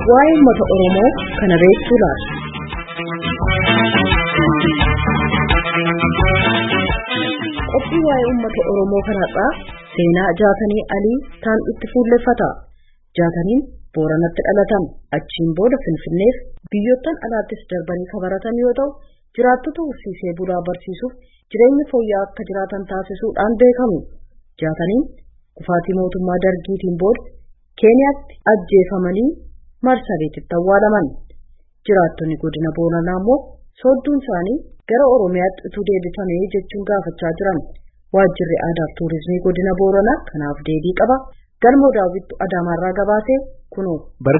waa'ee uummata Oromoo kana beektuu laata? Qophii waa'ee uummata Oromoo kanarraa seenaa Jaatanii Alii taan itti fuulleffata. Jaataniin Booranatti dhalatan, achiin booda Finfinneef biyyoottan alaattis darbanii kabaratan yoo ta'u, jiraattota horsiisee bulaa barsiisuuf jireenya fooyya'aa akka jiraatan taasisuudhaan beekamu. Jaataniin kufaatii mootummaa Dargiitiin booda Keeniyaatti ajjeefamanii Marsabititti awwaalaman. Jiraattonni godina Booranaa immoo soodduun isaanii gara Oromiyaatti utuu deebifamee jechuun gaafachaa jiran. Waajjirri aadaa fi tuurizimii godina Booranaa kanaaf deebii qaba. Galmoo Daawwittu Adaamaarraa gabaasee kunoo. Bara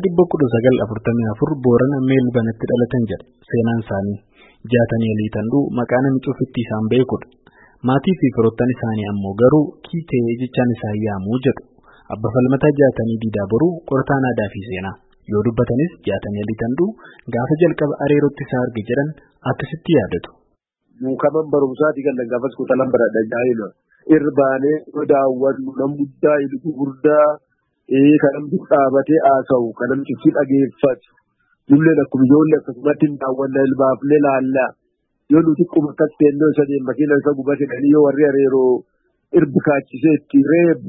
1944 Boorana Meelbanatti dhalatan jedha seenaan isaanii. Jaatanii Alii Tanduu maqaa namicha ofitti isaan beekudha. Maatii fi firoottan isaanii ammoo garuu Kiitee jechaan isaan yaamuu jedhu. Abba Falmataa Jaatanii Diidaa Boruu qorataan aadaa fi seenaa. Yoo dubbatanis Jaatanii Alii Tanduu gaafa jalqaba areerootti isaa arge jedhan akkasitti yaadatu. Mukaman barumsaati kan gaafas kutalan baradha jaayina. Irbaanee daawwannu nam guddaa ilgu guddaa kan dhaabatee haasa'u kan namtichi dhageeffatu. Nulleen akkuma ijoollee akkasumatti daawwanna ilbaafne laalla. Yoo nuti quma akkas teennoo isa deemma makiina isa gubate dhanii yoo warri areeroo irbi kaachisee itti reebu.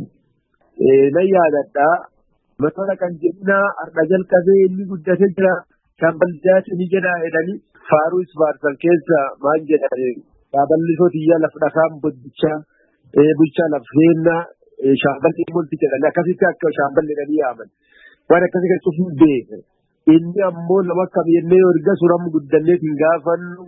Nan yaadadhaa. Masala kan jennaa har'a jalqabee inni guddatee jira. Shaambaljaati ni jedha jedhanii faaruu isfaarsan keessa maal jedhanii shaaballisoo xiyyaa lafa dhakaan boddichaa bulchaa lafa heennaa shaamballi multi jedhanii akkasitti akka shaamballi jedhanii yaaman. Waan akkasii kan cufuun beeku. Inni ammoo nama akkam jennee yoo erga suuramu guddanneetiin gaafannu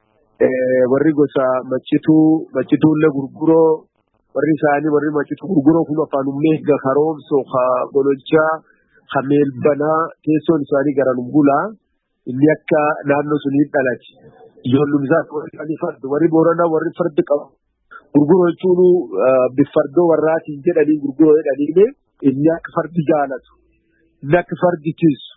warri gosa maccituullee gurguroo warri isaanii warri maccituu gurguroo kun afaan ummeegga karoomsoo gololchaa meelbanaa teessoon isaanii gara lumbulaa inni akka naannoo sunii dhalate. Ijoollum isaa warri Booranaa warri fardi qabu. Gurguroo jechuun bifardoo warraatiin jedhanii gurguroo jedhanii inni akka fardi jaalatu. Inni akka fardi tiisu.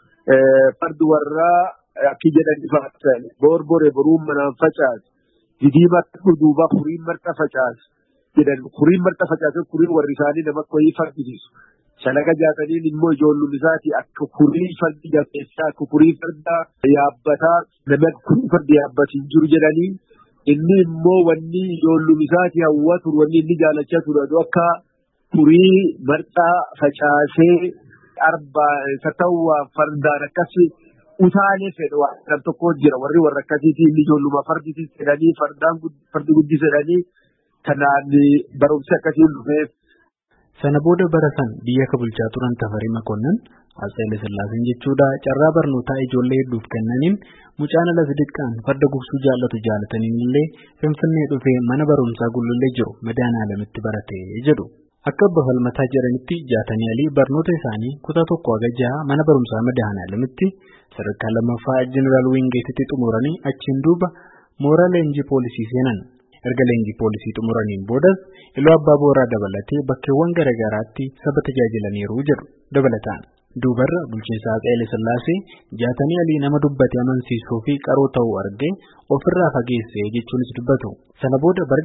Fardi warraa akki jedhanii faatan. Boorboree boruun manaan facaasu. Didiimatti duubaa furiin marxa facaasu. Jedhan furiin marxa facaasu furiin warri isaanii nama koyii fardisiisu. Shalaga Jaataniin immoo ijoollum isaati akka furii fardi jabeessaa akka furii farda yaabbataa nama furii fardi yaabbatiin jiru jedhanii inni immoo wanni ijoollum isaati hawwatu wanni inni jaalachaa ture akka furii marxaa facaasee arbaa satawwaa fardaan akkasi utaalee fedhu waan tokko jira warri warra akkasiitii inni ijoolluma fardisiis jedhanii fardi guddisedhanii kanaan barumsi akkasiin dhufeef. Sana booda barasan biyya ka bulchaa turan Tafarii Makonnan Haile Sillaaseen jechuudha carraa barnootaa ijoollee hedduuf kennaniin mucaan ala sidiqqaan farda gugsuu jaallatu jaalataniin illee Finfinnee dhufee mana barumsaa Gulullee jiru Madaanaalamitti barate jedhu. Akka Abba Falmataa jedhanitti Jaatanii Alii barnoota isaanii kutaa 1-6 mana barumsaa Madaanaalamitti sadarkaa 2ffaa Jeneraal Wingeetitti xumuranii achiin duuba mooraa leenjii poolisii seenan. Erga leenjii poolisii xumuraniin boodas Iluu Abbaa Booraa dabalatee bakkeewwan garaagaraatti saba tajaajilaniiru jedhu dabalataan. Duubarra bulchiinsa Haile Sillaasee Jaatanii Alii nama dubbate amansiisuu fi qaroo ta'uu argee ofirraa fageessee jechuunis dubbatu. Sana booda bara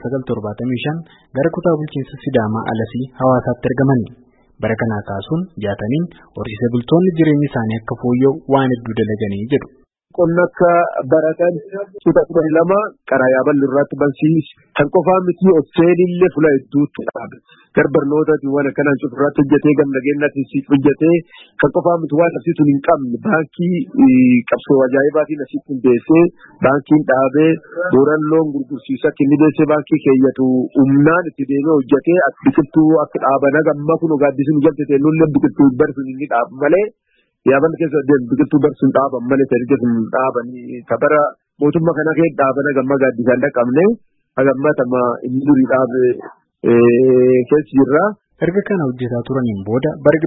1975 gara kutaa bulchiinsa Sidaamaa Alasii Hawaasaatti ergamani. Bara kanaa kaasuun Jaataniin horsiisee bultoonni jireenyi isaanii akka fooyya'u waan hedduu dalaganii jedhu. Qonna akka baratan suuta 12 karaa yaaballi irratti barsiis kan qofaa miti Osseelillee fuula hedduutti dhaabe. Garbarnootatti waan akkanaan cufurratti hojjetee gamnageenyatti siif hojjetee kan qofaa miti waan asitti hin qabne baankii qabsoo ajaa'ibaatiin asitti hundeessee baankiin dhaabee Booranloon gurgursiisa inni deessee baankii keeyyatu humnaan itti deemee hojjetee biqiltuu akka dhaabana gamma kun gaaddisiin jaltee nullee biqiltuu barsuun inni dhaabu malee. Yaaban keessa biqiltuu barsuun dhaaban malee ta'ee sun dhaabanii kabara mootummaa kana keessa dhaabana gamma gaaddisaan dhaqabne hagammata inni durii dhaabe keessa jirra. Erga kana hojjetaa turaniin booda bara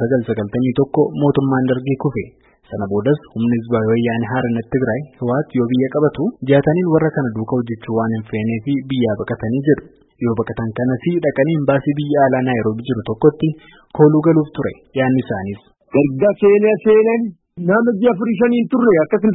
1991 mootummaan Dargii kufe. Sana boodas humni Hizbaa Wayyaanee Haarannat Tigraay Hiwaat yoo biyya qabatu Jaataniin warra kana duukaa hojjechuu waan hin feenee fi biyyaa baqatanii jedhu. Yoo baqatan kanas dhaqanii imbaasii biyya alaa Naayiroobii jiru tokkotti kooluu galuuf ture yaanni isaaniis. Erga seenan nama ji'a 5 turre akkas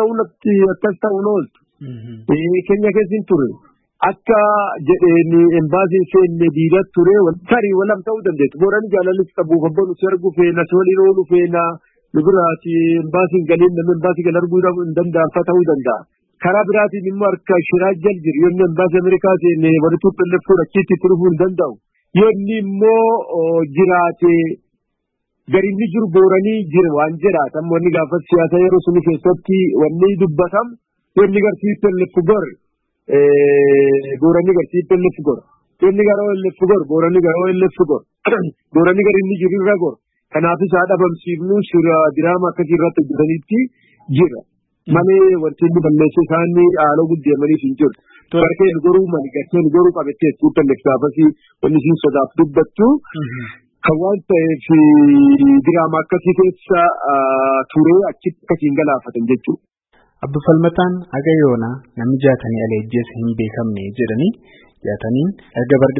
ta'uun ooltu. Keenya keessin turre akka jedheeni embaasiin seenne diidat ture tarii walam ta'uu dandeessu. Boorani jaalallis qabuuf abbaan nuti arguu feena, waliin oolu feena, Lubiraati embaasiin galiin namni embaasii gal arguu hin danda'an ta'uu danda'a. Karaa biraatiin immoo harka shiraa jal jiru yoonni embaasii Ameerikaatiin walitti xilleffuu achitti dhufuu hin danda'u. Yoonni immoo jiraate garinni jiru booranii jira waan jedhaatan wanni gaafa siyaasa yeroo suni keessatti wanni dubbatam yoonni garsiif xillefu gor booranii garsiif xillefu gor yoonni garoo xillefu gor booranii garoo xillefu gor booranii garinni jiru irra gor. Kanaafis haa dhabamsiifnu shira diraama akkasii irratti hojjetanitti jira. Malee wanti inni balleessee isaanii haaloo guddeemaniif hin jiru. Barkee nu goruu mani gartee nu goruu qabattee suutan gaafasii wanni siin sodaaf dubbattu. Kan waan ta'eef diraama akkasii keessa turee achitti akkasiin galaafatan jechuudha. Abdulfalmataan Agayoona namni jaatanii aleejjees hin beekamne jedhanii jaataniin erga bara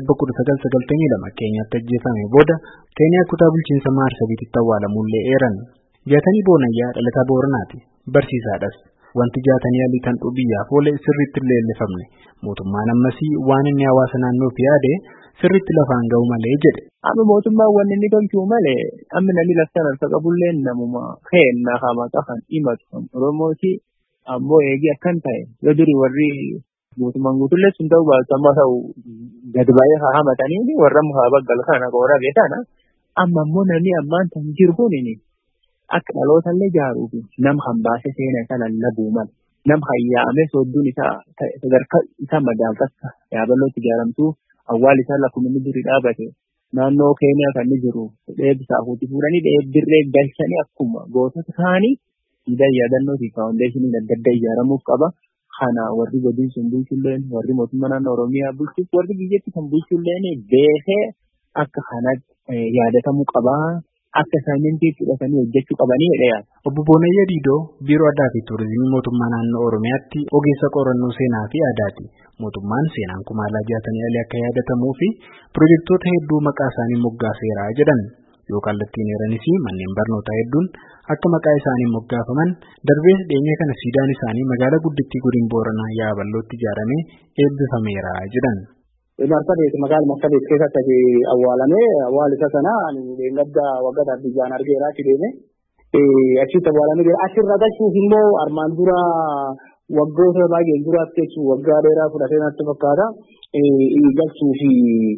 1992 Keenyaatti ajjeefame booda Keeniyaa kutaa bulchiinsa Maarsabiititti awwaalamuullee eeran. Jaatanii Boonayyaa dhalataa Booranaati. Barsiisaadhas. Wanti jaatanii aliitan biyyaaf oole sirriitti illee leeffamne. Mootummaan ammasii waan inni hawaasa naannoof yaade sirriitti lafaan ga'u malee jedhe. Amma mootummaan wanni inni tolchuu malee amma namni laftaan harka qabullee namuma keennaa hamaa qafan himatu Oromooti ammoo eegi akkan ta'e yoo durii warri mootummaan guutullee sun ta'uu baatu amma ta'u gad baay'ee haa hamatanii warra mukaa baggal kana qoora beekana amma ammoo namni ammaan tan jiru kunini akka dhalootallee jaaruufi nam kan baasee seenaa isa lallabuu mala nam hayyaa'ame soodduun isaa sadarkaa isaa madaalqassa yaaballootti ijaaramtuu awwaal isaa lakkuma inni durii dhaabate naannoo Keeniyaa kan inni jiru dheebisaa fuuti fuudhanii dheebbirree galchanii akkuma gootota kaanii siidaa yaadannoo fi faawundeeshinii adda addaa ijaaramuuf qaba. Kana warri godin sun bulchulleen warri mootummaa naannoo Oromiyaa bulchuuf warri biyyatti kan bulchulleen beekee akka kanatti yaadatamuu qabaa. Akka isaaniitti fudhatanii hojjechuu qabanii jedha. Obbo Boonayyaa Diidoo Biiroo Aadaa fi Turizimii Mootummaa Naannoo Oromiyaatti ogeessa qorannoo seenaa fi aadaati. Mootummaan seenaan kumaalaa jaatanii alii akka yaadatamuu fi piroojektota hedduu maqaa isaanii moggaaseera jedhan. Yoo kallattiin heeranis manneen barnootaa hedduun akka maqaa isaanii moggaafaman darbees dhiyeenya kana siidaan isaanii magaalaa guddittii godina Booranaa Yaaballootti ijaaramee eebbifameera jedhan. Marsabeet magaalaa Marsabeet keessatti awwaalame awwaalisa sana gadda waggaa biyyaan argeera deeme achitti awwaalame achirra galchuuf immoo armaan dura waggoota baay'een duraatti jechuun waggaa dheeraa fudhatee natti fakkaata galchuu fi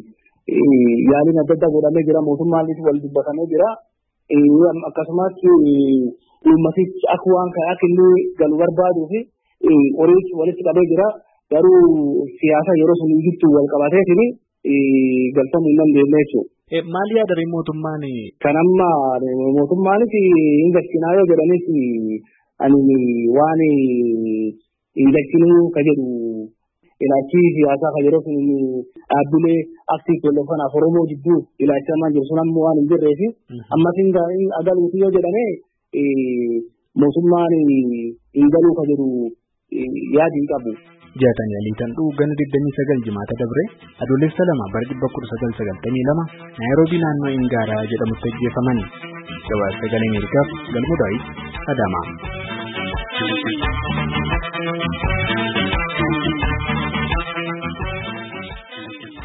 yaaliin adda addaa godhamee jira mootummaanis wal dubbatamee jira akkasumas uummatichi akka waan kana akka inni galu barbaaduu fi horiichi walitti qabee jira. Garuu siyaasa yeroo sun jirtu wal qabateetiin galfamuu hin dandeenye jechuudha. Maal yaadare mootummaan? Kan amma mootummaanis hin galchinaa yoo jedhanis ani waan hin galchinuu ka jedhu ilaalchi siyaasaa ka yeroo sun dhaabbilee aktiif tolfanaaf Oromoo jidduu ilaalchamaa jiru sun ammoo waan hin jirreef ammas hin agaluuti yoo jedhame mootummaan hin galuu ka jedhu yaadi hin qabu. Jaatanii aliitan gana 29 jimaata dabre adoolessa 2 bara 1992 Naayiroobii naannoo Ingaaraa jedhamutti ajjeefamani. Gabaasa Sagalee Ameerikaaf Galmuu Daawit Adaamaa.